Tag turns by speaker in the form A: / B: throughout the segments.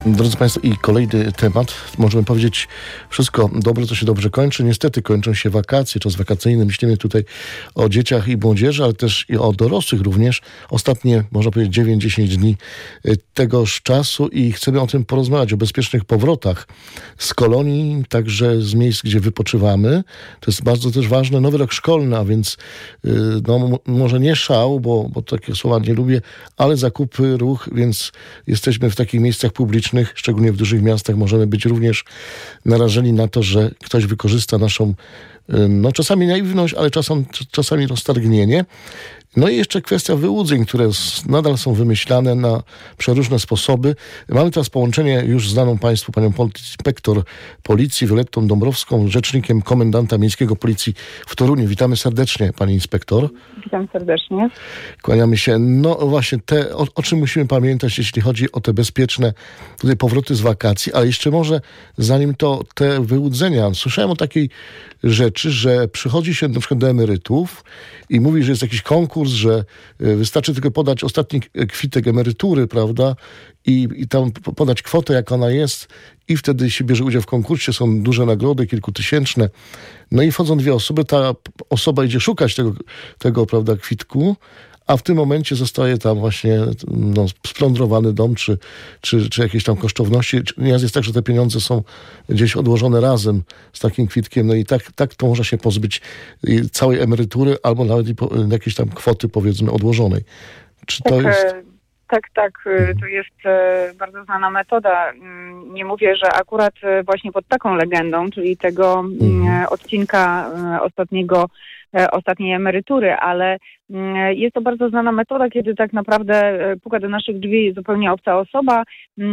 A: Drodzy Państwo, i kolejny temat. Możemy powiedzieć, wszystko dobre, co się dobrze kończy. Niestety kończą się wakacje, czas wakacyjny. Myślimy tutaj o dzieciach i młodzieży, ale też i o dorosłych również. Ostatnie, można powiedzieć, 9-10 dni tegoż czasu i chcemy o tym porozmawiać, o bezpiecznych powrotach z kolonii, także z miejsc, gdzie wypoczywamy. To jest bardzo też ważne. Nowy rok szkolny, a więc może nie szał, bo takie słowa nie lubię, ale zakupy, ruch, więc jesteśmy w takich miejscach publicznych, szczególnie w dużych miastach, możemy być również narażeni na to, że ktoś wykorzysta naszą czasami naiwność, ale czasami roztargnienie. No i jeszcze kwestia wyłudzeń, które nadal są wymyślane na przeróżne sposoby. Mamy teraz połączenie już znaną Państwu panią inspektor policji Violettą Dąbrowską, rzecznikiem komendanta miejskiego policji w Toruniu. Witamy serdecznie, pani inspektor.
B: Witam serdecznie.
A: Kłaniamy się. No właśnie, o czym musimy pamiętać, jeśli chodzi o te bezpieczne tutaj powroty z wakacji, ale jeszcze może zanim to te wyłudzenia. Słyszałem o takiej rzeczy, że przychodzi się na przykład do emerytów i mówi, że jest jakiś konkurs, że wystarczy tylko podać ostatni kwitek emerytury, prawda? I tam podać kwotę, jak ona jest, i wtedy się bierze udział w konkursie, są duże nagrody, kilkutysięczne. No i wchodzą dwie osoby, ta osoba idzie szukać tego prawda, kwitku, a w tym momencie zostaje tam właśnie splądrowany dom, czy jakieś tam kosztowności. Nieraz jest tak, że te pieniądze są gdzieś odłożone razem z takim kwitkiem, no i tak to można się pozbyć całej emerytury, albo nawet jakiejś tam kwoty, powiedzmy, odłożonej. Czy to jest...
B: Tak. To jest bardzo znana metoda. Nie mówię, że akurat właśnie pod taką legendą, czyli tego odcinka ostatniej emerytury, ale jest to bardzo znana metoda, kiedy tak naprawdę puka do naszych drzwi zupełnie obca osoba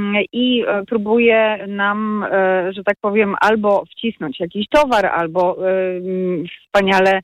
B: i próbuje nam, że tak powiem, albo wcisnąć jakiś towar, albo wspaniale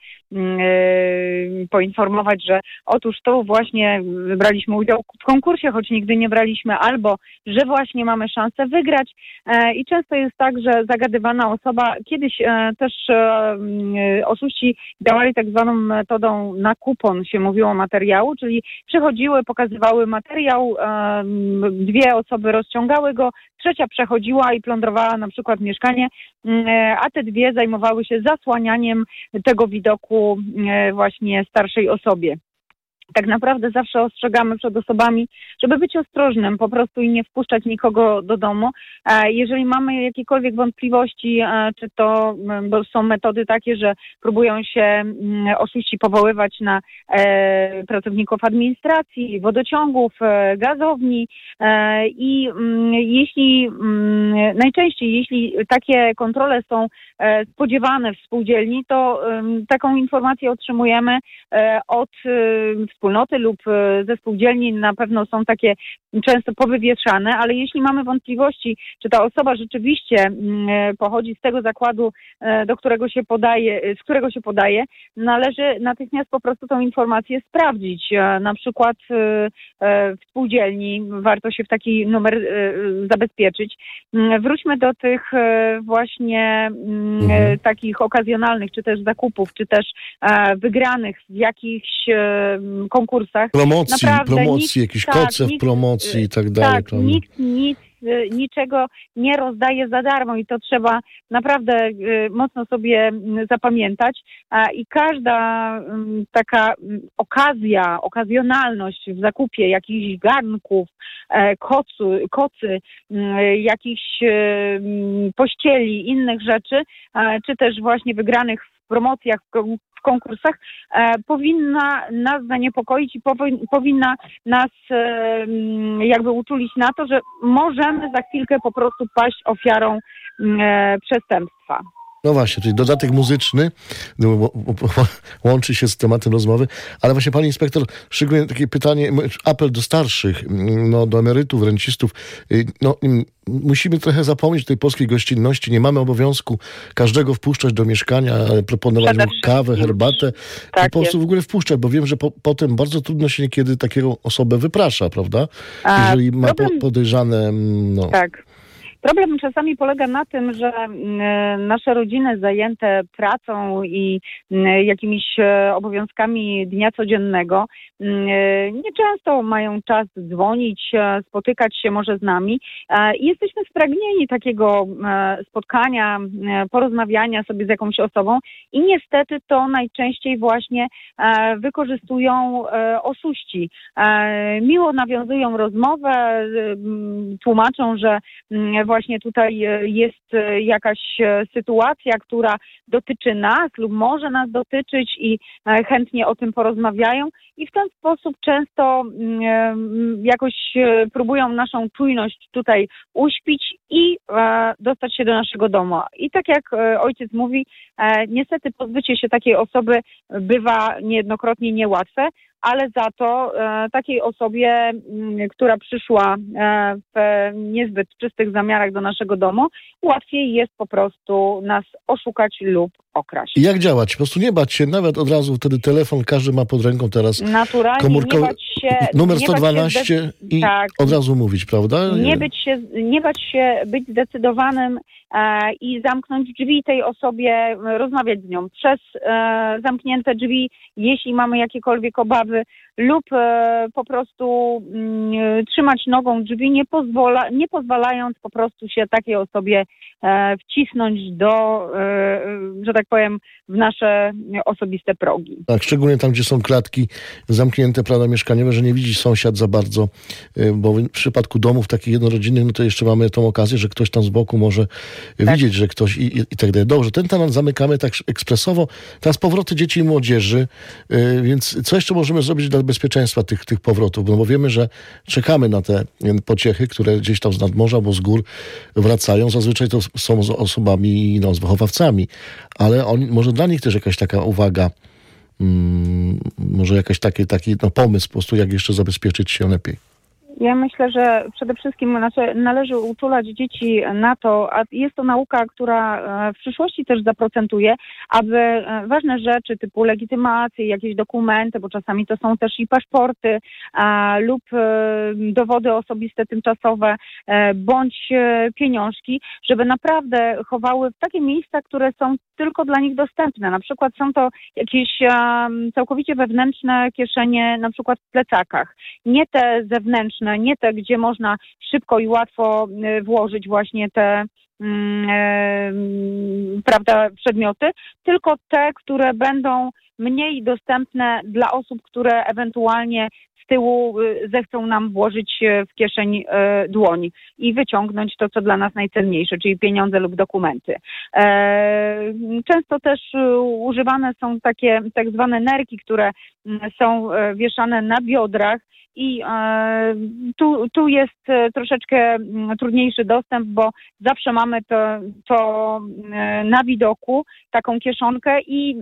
B: poinformować, że otóż to właśnie braliśmy udział w konkursie, choć nigdy nie braliśmy, albo że właśnie mamy szansę wygrać. I często jest tak, że zagadywana osoba, kiedyś też oszuści działali tak zwaną metodą na kupon, się mówiło, materiału, czyli przychodziły, pokazywały materiał, dwie osoby rozciągały go, trzecia przechodziła i plądrowała na przykład mieszkanie, a te dwie zajmowały się zasłanianiem tego widoku właśnie starszej osobie. Tak naprawdę zawsze ostrzegamy przed osobami, żeby być ostrożnym po prostu i nie wpuszczać nikogo do domu. Jeżeli mamy jakiekolwiek wątpliwości, czy to, bo są metody takie, że próbują się oszuści powoływać na pracowników administracji, wodociągów, gazowni i najczęściej, jeśli takie kontrole są spodziewane w spółdzielni, to taką informację otrzymujemy od wspólnoty lub ze spółdzielni. Na pewno są takie często powywieszane, ale jeśli mamy wątpliwości, czy ta osoba rzeczywiście pochodzi z tego zakładu, z którego się podaje, należy natychmiast po prostu tą informację sprawdzić. Na przykład w spółdzielni warto się w taki numer zabezpieczyć. Wróćmy do tych właśnie takich okazjonalnych, czy też zakupów, czy też wygranych w jakichś konkursach.
A: Promocji, jakieś koce w promocji i tak dalej.
B: Tak, nikt niczego nie rozdaje za darmo i to trzeba naprawdę mocno sobie zapamiętać. I każda taka okazjonalność w zakupie jakichś garnków, kocy, jakichś pościeli, innych rzeczy, czy też właśnie wygranych w promocjach, w konkursach, powinna nas zaniepokoić i powinna nas jakby uczulić na to, że możemy za chwilkę po prostu paść ofiarą przestępstwa.
A: No właśnie, czyli dodatek muzyczny łączy się z tematem rozmowy, ale właśnie pani inspektor, szczególnie takie pytanie, apel do starszych, do emerytów, rencistów, musimy trochę zapomnieć o tej polskiej gościnności, nie mamy obowiązku każdego wpuszczać do mieszkania, proponować mu kawę, herbatę,
B: tak
A: po prostu w ogóle wpuszczać, bo wiem, że potem bardzo trudno się niekiedy taką osobę wyprasza, prawda? Jeżeli ma podejrzane...
B: Tak. Problem czasami polega na tym, że nasze rodziny zajęte pracą i jakimiś obowiązkami dnia codziennego nieczęsto mają czas dzwonić, spotykać się może z nami. I jesteśmy spragnieni takiego spotkania, porozmawiania sobie z jakąś osobą i niestety to najczęściej właśnie wykorzystują oszuści. Miło nawiązują rozmowę, tłumaczą, że właśnie tutaj jest jakaś sytuacja, która dotyczy nas lub może nas dotyczyć i chętnie o tym porozmawiają i w ten sposób często jakoś próbują naszą czujność tutaj uśpić i dostać się do naszego domu. I tak jak ojciec mówi, niestety pozbycie się takiej osoby bywa niejednokrotnie niełatwe, ale za to takiej osobie, która przyszła w niezbyt czystych zamiarach do naszego domu, łatwiej jest po prostu nas oszukać lub okraść.
A: I jak działać? Po prostu nie bać się, nawet od razu wtedy telefon, każdy ma pod ręką teraz
B: naturalnie,
A: komórkę,
B: nie bać się,
A: numer
B: nie
A: 112
B: bać się
A: i
B: tak,
A: od razu mówić, prawda?
B: nie bać się być zdecydowanym i zamknąć drzwi tej osobie, rozmawiać z nią przez zamknięte drzwi, jeśli mamy jakiekolwiek obawy, lub po prostu trzymać nogą drzwi, nie pozwalając po prostu się takiej osobie wcisnąć do, że tak powiem, w nasze osobiste progi.
A: Tak, szczególnie tam, gdzie są klatki zamknięte, prawda, mieszkaniowe, że nie widzi sąsiad za bardzo, bo w przypadku domów takich jednorodzinnych, no to jeszcze mamy tą okazję, że ktoś tam z boku może widzieć, że ktoś i tak dalej. Dobrze, ten temat zamykamy tak ekspresowo. Teraz powroty dzieci i młodzieży, więc co jeszcze możemy zrobić dla bezpieczeństwa tych powrotów? No bo wiemy, że czekamy na te pociechy, które gdzieś tam z nadmorza, bo z gór wracają. Zazwyczaj to są z osobami, z wychowawcami, ale może dla nich też jakaś taka uwaga, może jakiś taki pomysł po prostu, jak jeszcze zabezpieczyć się lepiej.
B: Ja myślę, że przede wszystkim należy uczulać dzieci na to, a jest to nauka, która w przyszłości też zaprocentuje, aby ważne rzeczy typu legitymacje, jakieś dokumenty, bo czasami to są też i paszporty lub dowody osobiste tymczasowe, bądź pieniążki, żeby naprawdę chowały w takie miejsca, które są tylko dla nich dostępne. Na przykład są to jakieś całkowicie wewnętrzne kieszenie, na przykład w plecakach. Nie te zewnętrzne, nie te, gdzie można szybko i łatwo włożyć właśnie te prawda, przedmioty, tylko te, które będą mniej dostępne dla osób, które ewentualnie z tyłu zechcą nam włożyć w kieszeń dłoń i wyciągnąć to, co dla nas najcenniejsze, czyli pieniądze lub dokumenty. Często też używane są takie tak zwane nerki, które są wieszane na biodrach i tu jest troszeczkę trudniejszy dostęp, bo zawsze mamy to na widoku, taką kieszonkę i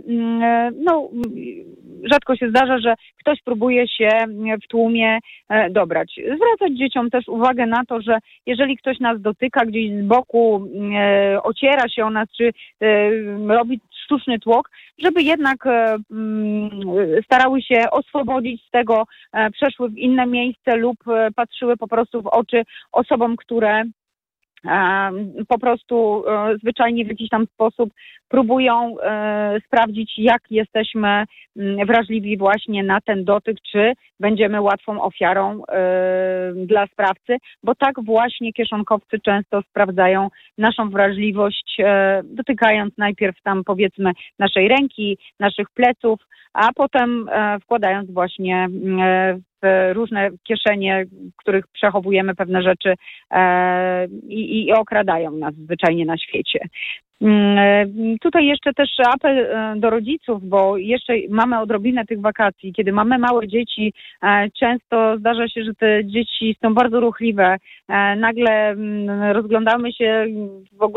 B: rzadko się zdarza, że ktoś próbuje się w tłumie dobrać. Zwracać dzieciom też uwagę na to, że jeżeli ktoś nas dotyka gdzieś z boku, ociera się o nas, czy robi sztuczny tłok, żeby jednak starały się oswobodzić z tego, przeszły w inne miejsce lub patrzyły po prostu w oczy osobom, które po prostu zwyczajnie w jakiś tam sposób próbują sprawdzić, jak jesteśmy wrażliwi właśnie na ten dotyk, czy będziemy łatwą ofiarą dla sprawcy, bo tak właśnie kieszonkowcy często sprawdzają naszą wrażliwość, dotykając najpierw tam powiedzmy naszej ręki, naszych pleców, a potem wkładając właśnie w różne kieszenie, w których przechowujemy pewne rzeczy i okradają nas zwyczajnie na świecie. Tutaj jeszcze też apel do rodziców, bo jeszcze mamy odrobinę tych wakacji. Kiedy mamy małe dzieci, często zdarza się, że te dzieci są bardzo ruchliwe. Nagle rozglądamy się w ogóle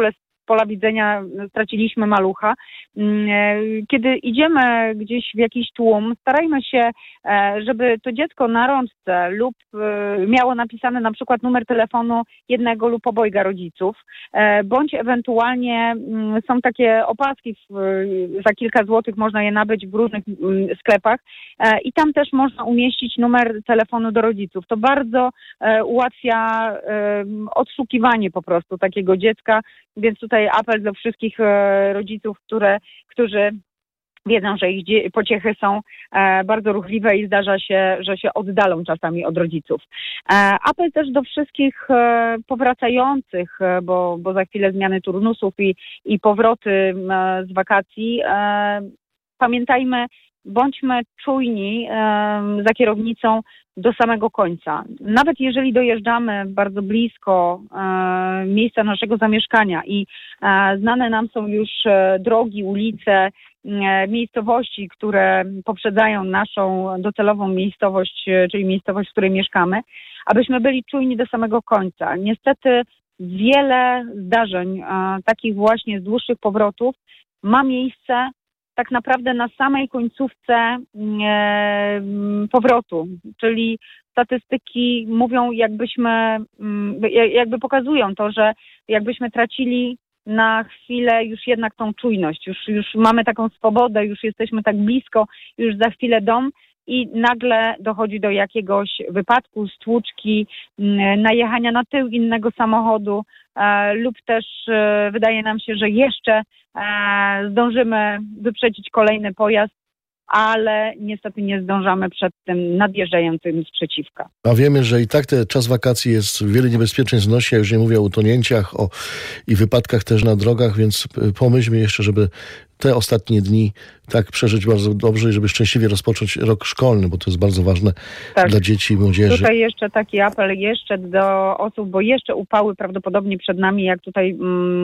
B: z pola widzenia straciliśmy malucha. Kiedy idziemy gdzieś w jakiś tłum, starajmy się, żeby to dziecko na rączce lub miało napisany na przykład numer telefonu jednego lub obojga rodziców, bądź ewentualnie są takie opaski, za kilka złotych można je nabyć w różnych sklepach i tam też można umieścić numer telefonu do rodziców. To bardzo ułatwia odszukiwanie po prostu takiego dziecka, więc tutaj apel do wszystkich rodziców, którzy wiedzą, że ich pociechy są bardzo ruchliwe i zdarza się, że się oddalą czasami od rodziców. Apel też do wszystkich powracających, bo za chwilę zmiany turnusów i powroty z wakacji. Pamiętajmy, bądźmy czujni za kierownicą do samego końca. Nawet jeżeli dojeżdżamy bardzo blisko miejsca naszego zamieszkania i znane nam są już drogi, ulice, miejscowości, które poprzedzają naszą docelową miejscowość, czyli miejscowość, w której mieszkamy, abyśmy byli czujni do samego końca. Niestety wiele zdarzeń, takich właśnie z dłuższych powrotów, ma miejsce tak naprawdę na samej końcówce powrotu, czyli statystyki mówią, jakby pokazują to, że jakbyśmy tracili na chwilę już jednak tą czujność, już mamy taką swobodę, już jesteśmy tak blisko, już za chwilę dom i nagle dochodzi do jakiegoś wypadku, stłuczki, najechania na tył innego samochodu lub też wydaje nam się, że jeszcze zdążymy wyprzedzić kolejny pojazd, ale niestety nie zdążamy przed tym nadjeżdżającym sprzeciwka.
A: A wiemy, że i tak czas wakacji jest, wiele niebezpieczeństw nosi, ja już nie mówię o utonięciach i wypadkach też na drogach, więc pomyślmy jeszcze, żeby te ostatnie dni tak przeżyć bardzo dobrze i żeby szczęśliwie rozpocząć rok szkolny, bo to jest bardzo ważne dla dzieci i młodzieży.
B: Tutaj jeszcze taki apel jeszcze do osób, bo jeszcze upały prawdopodobnie przed nami, jak tutaj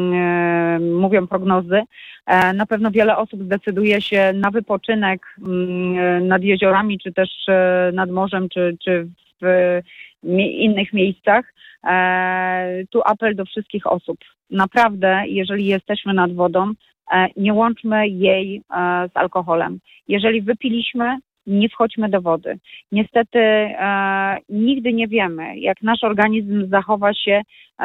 B: mówią prognozy. Na pewno wiele osób zdecyduje się na wypoczynek nad jeziorami, czy też nad morzem, czy w innych miejscach. Tu apel do wszystkich osób. Naprawdę, jeżeli jesteśmy nad wodą, nie łączmy jej z alkoholem. Jeżeli wypiliśmy, nie wchodźmy do wody. Niestety nigdy nie wiemy, jak nasz organizm zachowa się,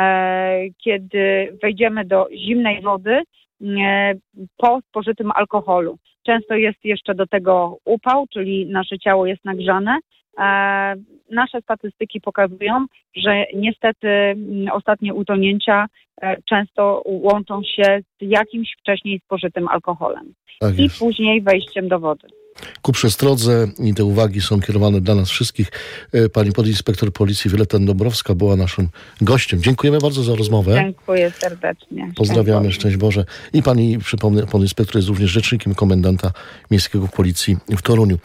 B: kiedy wejdziemy do zimnej wody po spożytym alkoholu. Często jest jeszcze do tego upał, czyli nasze ciało jest nagrzane. Nasze statystyki pokazują, że niestety ostatnie utonięcia często łączą się z jakimś wcześniej spożytym alkoholem i później wejściem do wody.
A: Ku przestrodze i te uwagi są kierowane dla nas wszystkich. Pani podinspektor policji Wioletta Dąbrowska była naszym gościem. Dziękujemy bardzo za rozmowę.
B: Dziękuję serdecznie.
A: Pozdrawiamy, szczęść Boże. I pani, przypomnę, pan inspektor jest również rzecznikiem komendanta miejskiego policji w Toruniu.